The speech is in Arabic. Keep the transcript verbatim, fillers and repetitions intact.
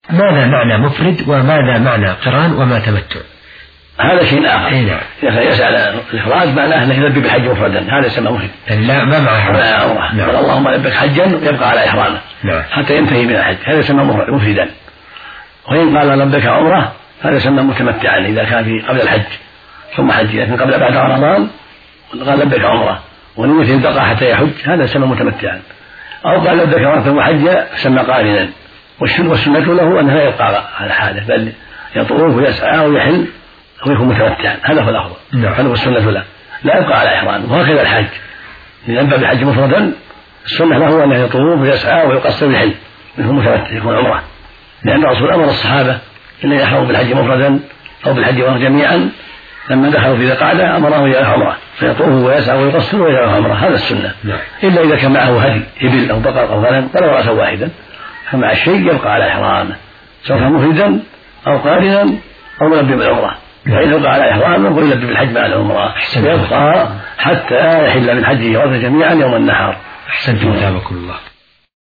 ماذا معنى مفرد وماذا معنى قران وما تمتع؟ هذا شيء آخر. إيه يسأل الإفراد معناه أنه يلبي بالحج مفردا، هذا يسمى مفرد. لا ما معه عمرة. نعم. اللهم لبك حجا يبقى على إحرامه نعم. حتى ينتهي من الحج، هذا يسمى مفردا. وإن قال لبك عمرة هذا يسمى متمتعا إذا كان في قبل الحج ثم حج، لكن قبل بعد رمضان قال لبك عمرة ونية يبقى حتى يحج هذا يسمى متمتعا. أو قال لبك عمرة وحج يسمى قارنا، والسنة له أنه لا يبقى على حاله بل يطوف ويسعى ويحل ويكون متمتعا، هذا هو الأفضل. هذا هو السنة له، لا يبقى على إحرامه. وهكذا الحج إذا نبأ بالحج مفردا السنة له أنه يطوف ويسعى ويقصر ويحل ويكون متمتع يكون عمرة، لأن الرسول أمر الصحابة أن يحرموا بالحج مفردا أو بالحج جميعا، لما دخلوا في ذي القعدة أمره إلى عمرة فيطوف ويسعى ويقصر ويجعله عمرة، هذا السنة. إلا إذا كان معه هدي إبل أو بقر أو غنم ولو رأسا واحدا فمع الشيء يبقى على إحرامه سواء مفردا أو قارنا أو ملبي بالعمرة، فإن يبقى على إحرامه ويلبي بالحج مع العمرة يبقى حتى يحل من حجه وعمرته جميعا يوم النحر. أحسنتم، جزاكم الله.